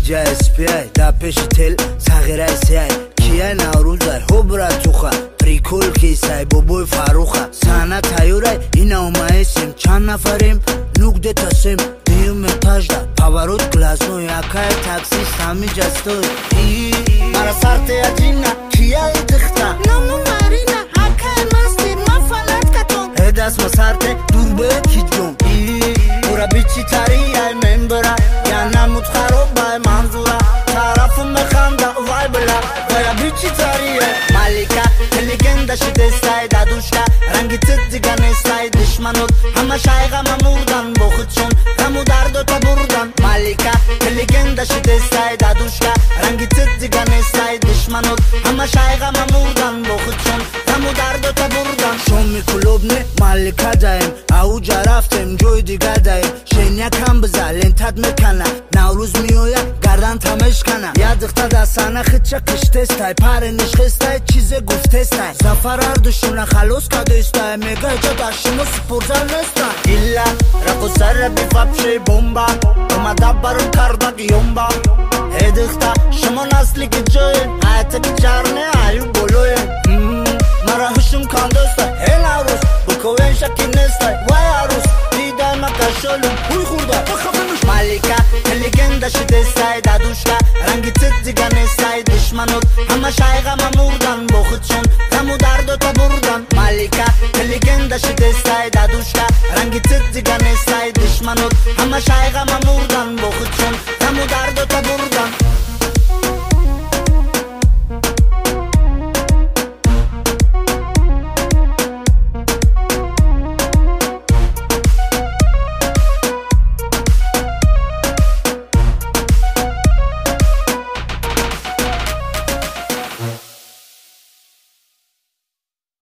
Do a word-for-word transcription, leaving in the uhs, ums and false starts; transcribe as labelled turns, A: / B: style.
A: Ija S P I da peshi tel saghira S I Kia Nauruzar hobra tuxa Prikol kisay boboy faruxa Sana tayuray ina umaesim Chan nafarim nugde tasem Diyum etajda Pavarot glazno yakay taksi sami jastoy Mara sarte ajina Kia idikhta Namu marina Hakay masti mafalat katon Edas masarte durbe kijom Ura bichi tari ay membera Yana mutkharo bay manzura Tarafum mekhanda vay bla Vaya bichi tari ay Malika Teligenda shidestay dadushka Rangi tiddigane say dishmanot Hama shayga mamurdan bokhudshon Ramu dardo taburdan Malika Teligenda shidestay dadushka Rangi tiddigane say dishmanot Hama shayga mamurdan bokhudshon Ramu dardo taburdan Shomi kulobne Malika daim Auja raftem joy diga daim Shenya kam bza lentad mekana Nauruz miyoya gardan tameshkana Yadiqta da sana khitcha kishtestay Pare nishkhestay chize guftestay Zafar ardushuna khalos kadestay Mega echa dashimo spurtal nestay Illa raqo sarra bifapshe bomba Oma dabbarum karda qiyomba Ediqta shimo nasli ki joyen Hayata bicharne ayu boloyen Mara hushum kandestay Hey Nauruz bukoven shakinestay Vay aruz diday makasholum Huy khurda Malika Teligenda shidestay dadushka Rangi tiddigane say dishmanot Hama shayga mamurdan bokhudshon Ramu dardo taburdan Malika Teligenda shidestay dadushka Rangi tiddigane say dishmanot Hama shayga mamurdan